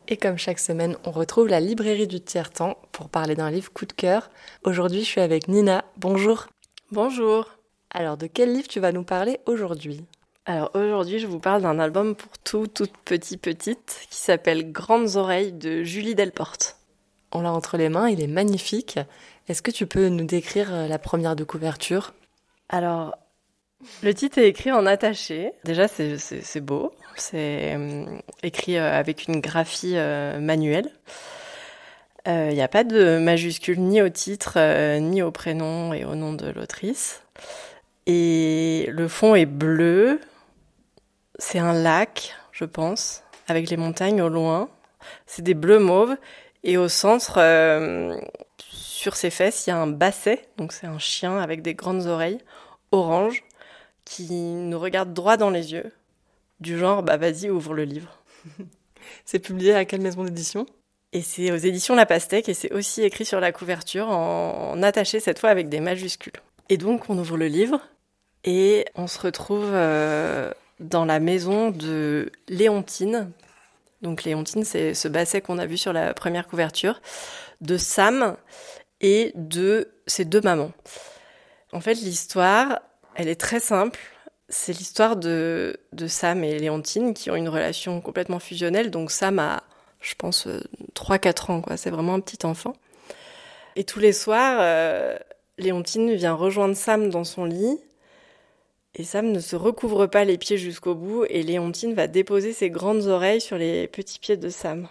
Et comme chaque semaine, on retrouve la librairie du tiers-temps pour parler d'un livre coup de cœur. Aujourd'hui, je suis avec Nina. Bonjour. Bonjour. Alors, de quel livre tu vas nous parler aujourd'hui ? Alors aujourd'hui, je vous parle d'un album pour toute petite qui s'appelle Grandes oreilles de Julie Delporte. On l'a entre les mains, il est magnifique. Est-ce que tu peux nous décrire la première de couverture ? Alors, le titre est écrit en attaché. Déjà, c'est beau. C'est écrit avec une graphie manuelle. Il n'y a pas de majuscule ni au titre, ni au prénom et au nom de l'autrice. Et le fond est bleu. C'est un lac, je pense, avec les montagnes au loin. C'est des bleus mauves. Et au centre, sur ses fesses, il y a un basset. Donc c'est un chien avec des grandes oreilles orange qui nous regarde droit dans les yeux. Du genre, bah vas-y, ouvre le livre. C'est publié à quelle maison d'édition ? Et c'est aux éditions La Pastèque et c'est aussi écrit sur la couverture en attaché cette fois avec des majuscules. Et donc on ouvre le livre et on se retrouve dans la maison de Léontine. Donc Léontine, c'est ce basset qu'on a vu sur la première couverture, de Sam et de ses deux mamans. En fait, l'histoire, elle est très simple. C'est l'histoire de Sam et Léontine qui ont une relation complètement fusionnelle. Donc Sam a, je pense, 3-4 ans, quoi. C'est vraiment un petit enfant. Et tous les soirs, Léontine vient rejoindre Sam dans son lit. Et Sam ne se recouvre pas les pieds jusqu'au bout et Léontine va déposer ses grandes oreilles sur les petits pieds de Sam.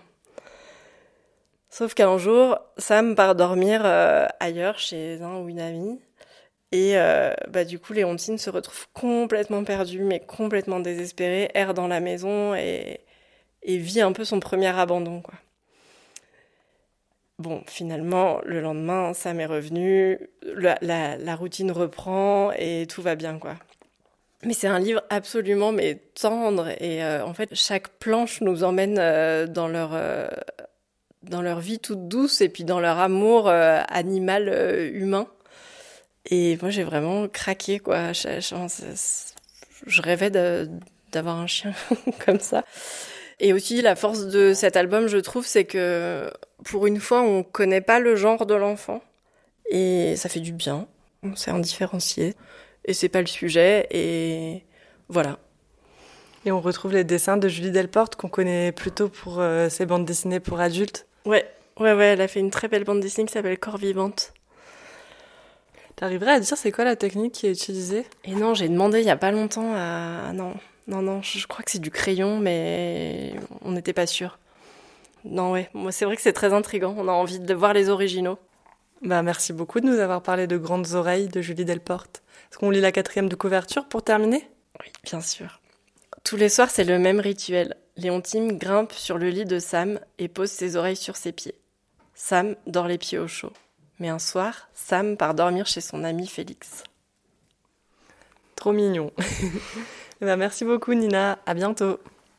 Sauf qu'un jour, Sam part dormir ailleurs chez un ou une amie. Et du coup, Léontine se retrouve complètement perdue, mais complètement désespérée, erre dans la maison et vit un peu son premier abandon, quoi. Bon, finalement, le lendemain, Sam est revenu, la routine reprend et tout va bien, quoi. Mais c'est un livre absolument tendre et en fait chaque planche nous emmène dans leur vie toute douce et puis dans leur amour animal humain. Et moi j'ai vraiment craqué, quoi. Je rêvais d'avoir un chien comme ça. Et aussi la force de cet album, je trouve, c'est que pour une fois on connaît pas le genre de l'enfant et ça fait du bien. On sait en différencier. Et c'est pas le sujet, et voilà. Et on retrouve les dessins de Julie Delporte qu'on connaît plutôt pour ses bandes dessinées pour adultes. Ouais, elle a fait une très belle bande dessinée qui s'appelle Corps Vivante. T'arriverais à dire c'est quoi la technique qui est utilisée ? Et non, j'ai demandé il y a pas longtemps à... Non, je crois que c'est du crayon, mais on n'était pas sûr. Non, ouais, moi c'est vrai que c'est très intriguant, on a envie de voir les originaux. Merci beaucoup de nous avoir parlé de Grandes oreilles de Julie Delporte. Est-ce qu'on lit la 4e de couverture pour terminer ? Oui, bien sûr. Tous les soirs, c'est le même rituel. Léontine grimpe sur le lit de Sam et pose ses oreilles sur ses pieds. Sam dort les pieds au chaud. Mais un soir, Sam part dormir chez son ami Félix. Trop mignon. Merci beaucoup Nina, à bientôt.